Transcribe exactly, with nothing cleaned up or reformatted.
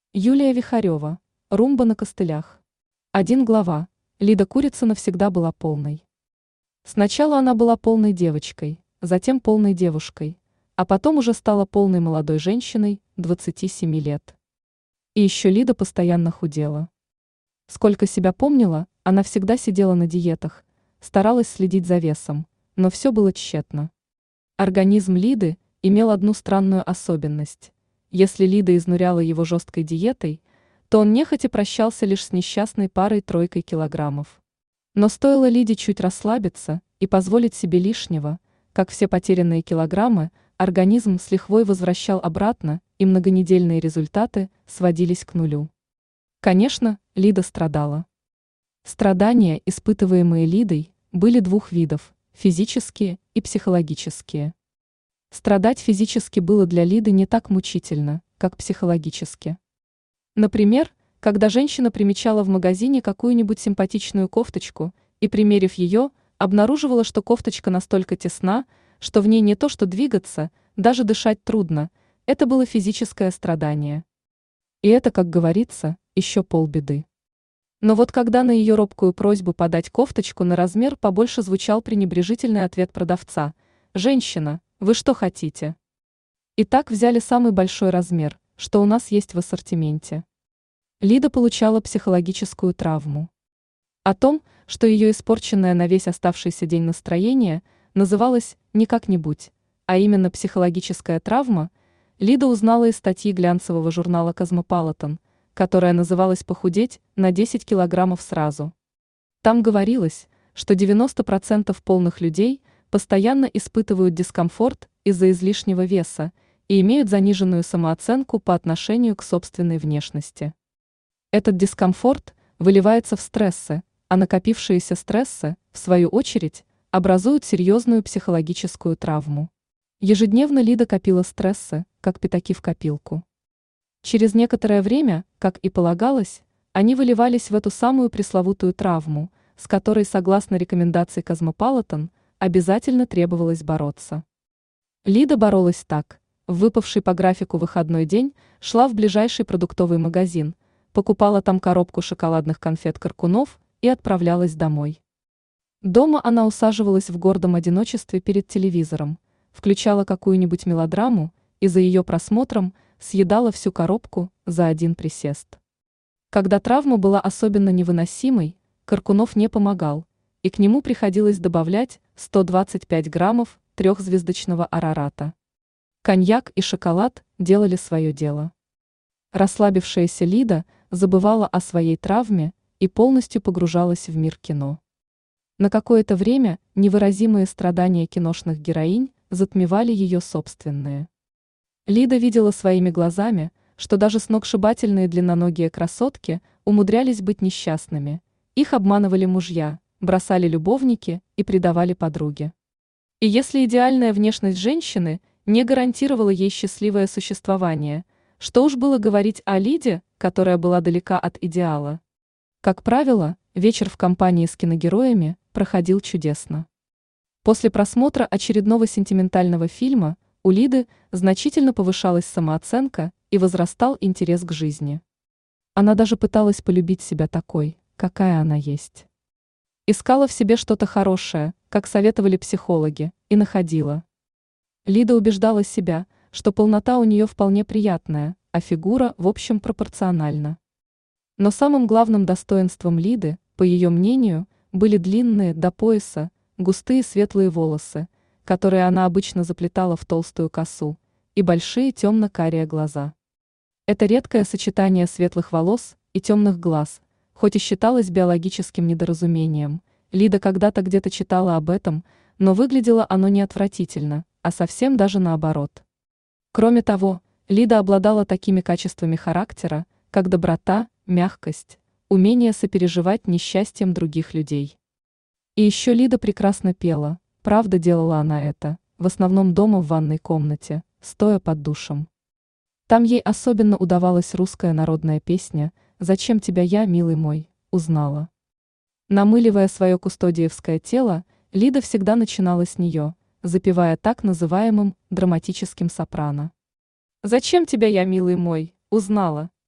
Юлия Вихарева. Румба на костылях. Один глава. Лида Курицына всегда была полной. Сначала она была полной девочкой, затем полной девушкой, а потом уже стала полной молодой женщиной, двадцати семи лет. И еще Лида постоянно худела. Сколько себя помнила, она всегда сидела на диетах, старалась следить за весом, но все было тщетно. Организм Лиды имел одну странную особенность. Если Лида изнуряла его жесткой диетой, то он нехотя прощался лишь с несчастной парой-тройкой килограммов. Но стоило Лиде чуть расслабиться и позволить себе лишнего, как все потерянные килограммы организм с лихвой возвращал обратно, и многонедельные результаты сводились к нулю. Конечно, Лида страдала. Страдания, испытываемые Лидой, были двух видов – физические и психологические. Страдать физически было для Лиды не так мучительно, как психологически. Например, когда женщина примечала в магазине какую-нибудь симпатичную кофточку и, примерив ее, обнаруживала, что кофточка настолько тесна, что в ней не то что двигаться, даже дышать трудно, это было физическое страдание. И это, как говорится, еще полбеды. Но вот когда на ее робкую просьбу подать кофточку на размер побольше звучал пренебрежительный ответ продавца: «Женщина, вы что хотите?» И так взяли самый большой размер, что у нас есть в ассортименте. Лида получала психологическую травму. О том, что ее испорченное на весь оставшийся день настроение называлось не как-нибудь, а именно психологическая травма, Лида узнала из статьи глянцевого журнала «Космополитен», которая называлась «Похудеть на десять килограммов сразу». Там говорилось, что девяносто процентов полных людей постоянно испытывают дискомфорт из-за излишнего веса и имеют заниженную самооценку по отношению к собственной внешности. Этот дискомфорт выливается в стрессы, а накопившиеся стрессы, в свою очередь, образуют серьезную психологическую травму. Ежедневно Лида копила стрессы, как пятаки в копилку. Через некоторое время, как и полагалось, они выливались в эту самую пресловутую травму, с которой, согласно рекомендации Космополитен, обязательно требовалось бороться. Лида боролась так: в выпавший по графику выходной день шла в ближайший продуктовый магазин, покупала там коробку шоколадных конфет «Коркунов» и отправлялась домой. Дома она усаживалась в гордом одиночестве перед телевизором, включала какую-нибудь мелодраму и за ее просмотром съедала всю коробку за один присест. Когда травма была особенно невыносимой, Коркунов не помогал, и к нему приходилось добавлять сто двадцать пять граммов трехзвездочного арарата. Коньяк и шоколад делали свое дело. Расслабившаяся Лида забывала о своей травме и полностью погружалась в мир кино. На какое-то время невыразимые страдания киношных героинь затмевали ее собственные. Лида видела своими глазами, что даже сногсшибательные длинноногие красотки умудрялись быть несчастными, их обманывали мужья, бросали любовники и предавали подруги. И если идеальная внешность женщины не гарантировала ей счастливое существование, что уж было говорить о Лиде, которая была далека от идеала. Как правило, вечер в компании с киногероями проходил чудесно. После просмотра очередного сентиментального фильма у Лиды значительно повышалась самооценка и возрастал интерес к жизни. Она даже пыталась полюбить себя такой, какая она есть. Искала в себе что-то хорошее, как советовали психологи, и находила. Лида убеждала себя, что полнота у нее вполне приятная, а фигура, в общем, пропорциональна. Но самым главным достоинством Лиды, по ее мнению, были длинные, до пояса, густые светлые волосы, которые она обычно заплетала в толстую косу, и большие темно-карие глаза. Это редкое сочетание светлых волос и темных глаз, хоть и считалось биологическим недоразумением, Лида когда-то где-то читала об этом, но выглядело оно не отвратительно, а совсем даже наоборот. Кроме того, Лида обладала такими качествами характера, как доброта, мягкость, умение сопереживать несчастьем других людей. И еще Лида прекрасно пела, правда делала она это, в основном дома в ванной комнате, стоя под душем. Там ей особенно удавалась русская народная песня «Зачем тебя я, милый мой, узнала?». Намыливая свое кустодиевское тело, Лида всегда начинала с нее, запевая так называемым драматическим сопрано. «Зачем тебя я, милый мой, узнала?»